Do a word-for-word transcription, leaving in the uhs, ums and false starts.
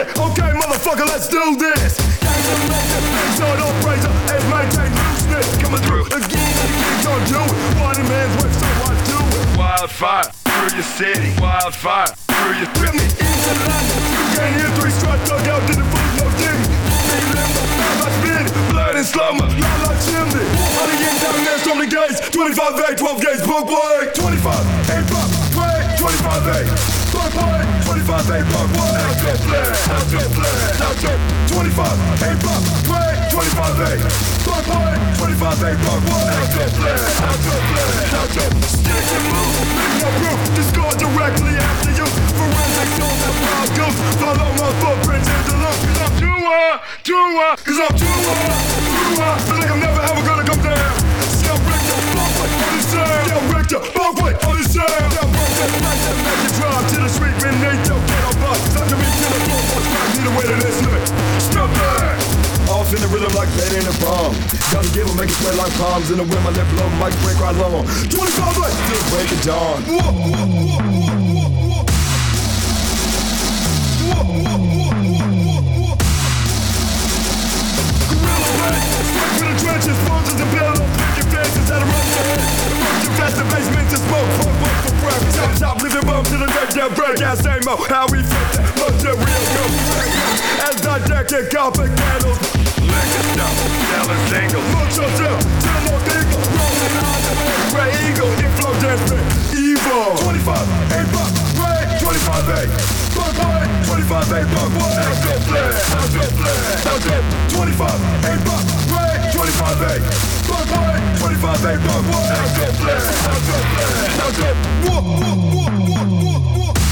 say, okay, motherfucker, let's do this. Gangsta legend, so don't praise her and maintain looseness. Coming through again and again, don't do it. One man's work, so I do it. Wildfire through your city, wildfire through your Rip me into London. You can't hear three strut dug out to the foot, no diggy. I spin, blood and slumber, y'all like chimney. All the yanks down there, storm the gates. twenty-five A, twelve gauge, book boy. twenty-five A, buck, way. twenty-five A, buck boy. twenty-five A, buck boy. Now go play, now go play, now go. twenty-five A, buck, way. twenty-five A, buck boy. twenty-five A, buck boy. Now go play, now go play, now go. Stick and move, make no proof. Just go directly after you. Forensics on that wild goose. Follow my footprints in the loop. Cause I'm too hard, too hard. Cause I'm too hard, too hard. Feel like I'm never ever gonna come down. Still Richter, Buckway on the sound. Still Richter, Buckway on the sound. Still Richter, like that magic drop to the street beneath your ghetto bus. Sucker me to the floor, what's right? Need a way to this limit. Step back. Off in the rhythm like lead in a bomb. Gotta give 'em, make it sweat like palms. In the wind, my left love might break right long. twenty-five lights, still break it dawn. Whoa, whoa, whoa, whoa, whoa. Whoa, whoa, whoa, whoa, whoa, whoa. Gorilla red, straight to the trenches, monsters and pillows. Pick your fences out of run your head. Emerge past the basement to smoke. Fuck, work for breath. Top, top, living bum to the deck, yeah, break out, same mo. How we flip that material go. As I deck and copper candles. Liquor stuff, selling singles. Look yourself, tell no eagle. Rolling on the way, Ray Eagle. Inflow dance fit, evil. twenty-five, eight buck, Ray. twenty-five, eight. Buck boy, twenty-five, eight buck boy. Now go play, now go play, now go. twenty-five, eight buck, Ray. twenty-five, eight. Buck boy, twenty-five, eight buck boy. Now go play, now go play, now go. Whoa, whoa, whoa, whoa, whoa, whoa.